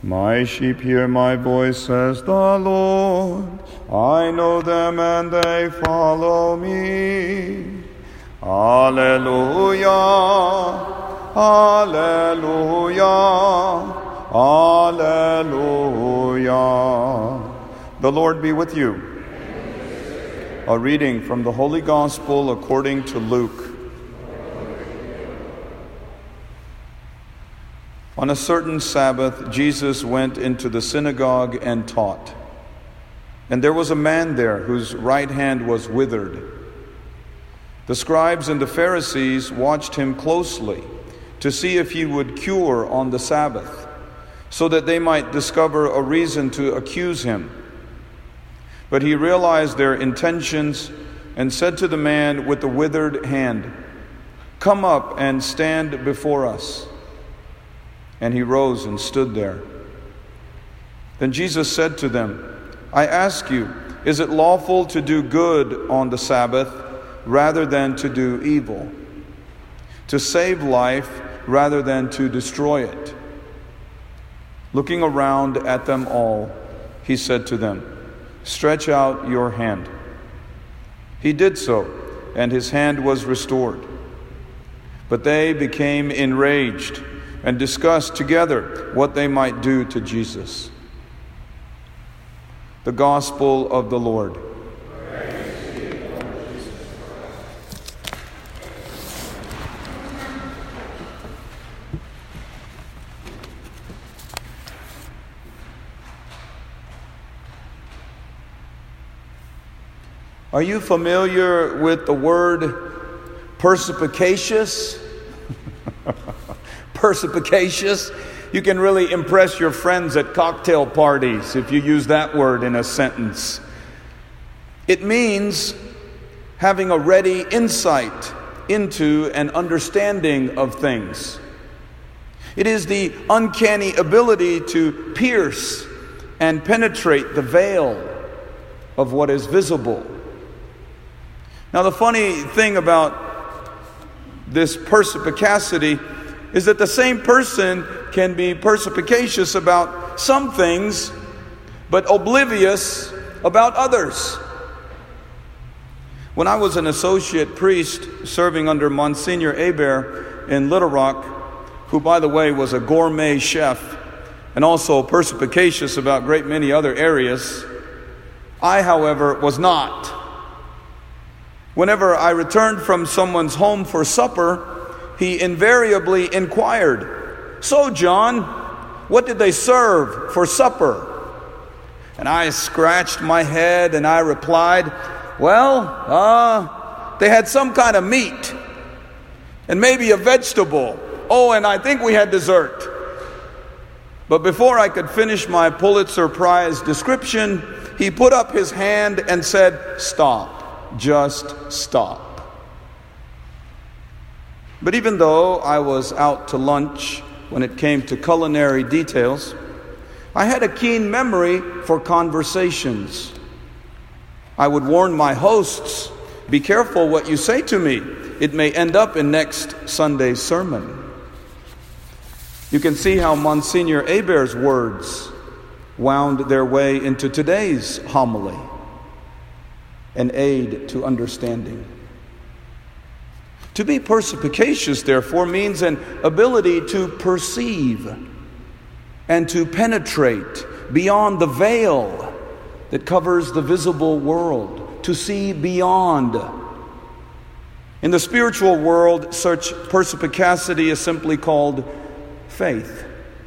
My sheep hear my voice, says the Lord. I know them and they follow me. Alleluia, alleluia, alleluia. The Lord be with you. A reading from the Holy Gospel according to Luke. On a certain Sabbath, Jesus went into the synagogue and taught. And there was a man there whose right hand was withered. The scribes and the Pharisees watched him closely to see if he would cure on the Sabbath, so that they might discover a reason to accuse him. But he realized their intentions and said to the man with the withered hand, "Come up and stand before us." And he rose and stood there. Then Jesus said to them, "I ask you, is it lawful to do good on the Sabbath rather than to do evil? To save life rather than to destroy it?" Looking around at them all, he said to them, "Stretch out your hand." He did so, and his hand was restored. But they became enraged and discussed together what they might do to Jesus. The Gospel of the Lord. Are you familiar with the word perspicacious? Perspicacious. You can really impress your friends at cocktail parties if you use that word in a sentence. It means having a ready insight into an understanding of things. It is the uncanny ability to pierce and penetrate the veil of what is visible. Now, the funny thing about this perspicacity is that the same person can be perspicacious about some things, but oblivious about others. When I was an associate priest serving under Monsignor Hebert in Little Rock, who, by the way, was a gourmet chef and also perspicacious about a great many other areas, I, however, was not. Whenever I returned from someone's home for supper, he invariably inquired, "So, John, what did they serve for supper?" And I scratched my head and I replied, "Well, they had some kind of meat and maybe a vegetable. Oh, and I think we had dessert." But before I could finish my Pulitzer Prize description, he put up his hand and said, "Stop, just stop." But even though I was out to lunch when it came to culinary details, I had a keen memory for conversations. I would warn my hosts, "Be careful what you say to me. It may end up in next Sunday's sermon." You can see how Monsignor Hebert's words wound their way into today's homily, an aid to understanding. To be perspicacious, therefore, means an ability to perceive and to penetrate beyond the veil that covers the visible world, to see beyond. In the spiritual world, such perspicacity is simply called faith.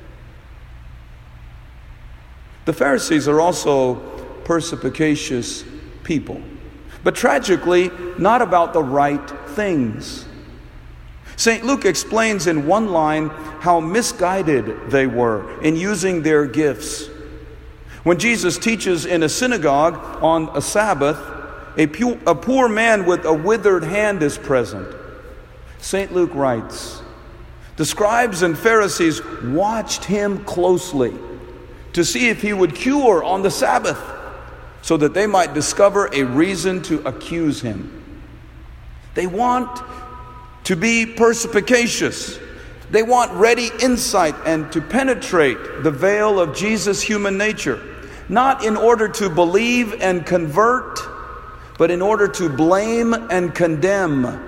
The Pharisees are also perspicacious people, but tragically, not about the right things. St. Luke explains in one line how misguided they were in using their gifts. When Jesus teaches in a synagogue on a Sabbath, a poor man with a withered hand is present. St. Luke writes, "The scribes and Pharisees watched him closely to see if he would cure on the Sabbath, so that they might discover a reason to accuse him." They want to be perspicacious. They want ready insight and to penetrate the veil of Jesus' human nature, not in order to believe and convert, but in order to blame and condemn.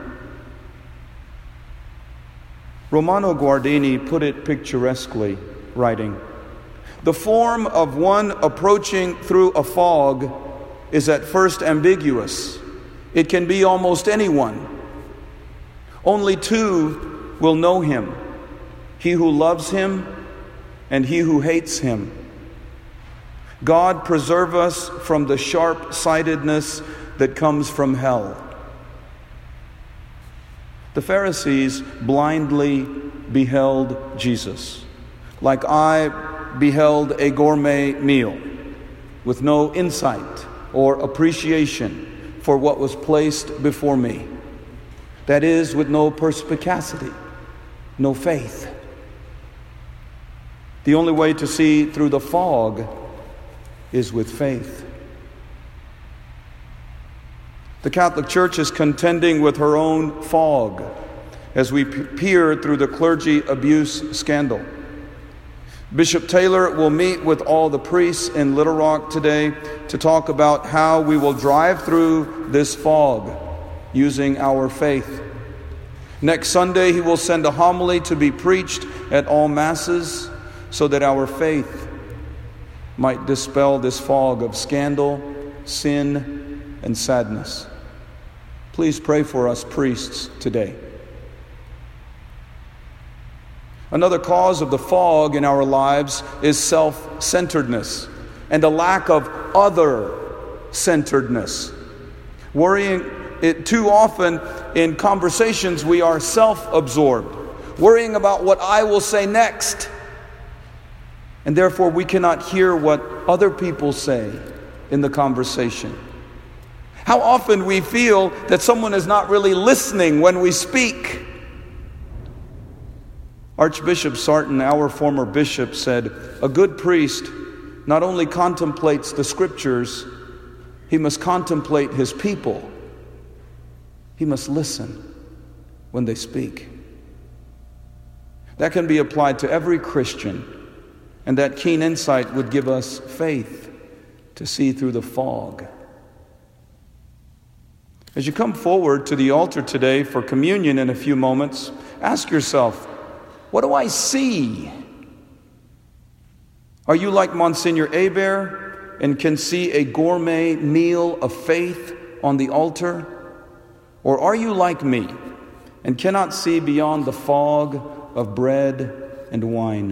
Romano Guardini put it picturesquely, writing, "The form of one approaching through a fog is at first ambiguous. It can be almost anyone. Only two will know him, he who loves him and he who hates him. God preserve us from the sharp-sightedness that comes from hell." The Pharisees blindly beheld Jesus, like I beheld a gourmet meal, with no insight or appreciation for what was placed before me. That is, with no perspicacity, no faith. The only way to see through the fog is with faith. The Catholic Church is contending with her own fog as we peer through the clergy abuse scandal. Bishop Taylor will meet with all the priests in Little Rock today to talk about how we will drive through this fog using our faith. Next Sunday, he will send a homily to be preached at all masses so that our faith might dispel this fog of scandal, sin, and sadness. Please pray for us priests today. Another cause of the fog in our lives is self-centeredness and a lack of other-centeredness. Worrying it too often in conversations, we are self-absorbed, worrying about what I will say next. And therefore we cannot hear what other people say in the conversation. How often we feel that someone is not really listening when we speak. Archbishop Sarton, our former bishop, said, "A good priest not only contemplates the scriptures, he must contemplate his people. He must listen when they speak." That can be applied to every Christian, and that keen insight would give us faith to see through the fog. As you come forward to the altar today for communion in a few moments, ask yourself, what do I see? Are you like Monsignor Hebert and can see a gourmet meal of faith on the altar? Or are you like me and cannot see beyond the fog of bread and wine?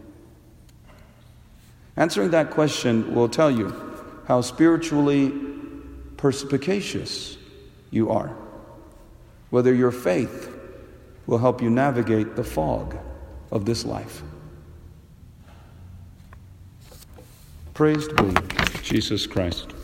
Answering that question will tell you how spiritually perspicacious you are, whether your faith will help you navigate the fog of this life. Praised be Jesus Christ.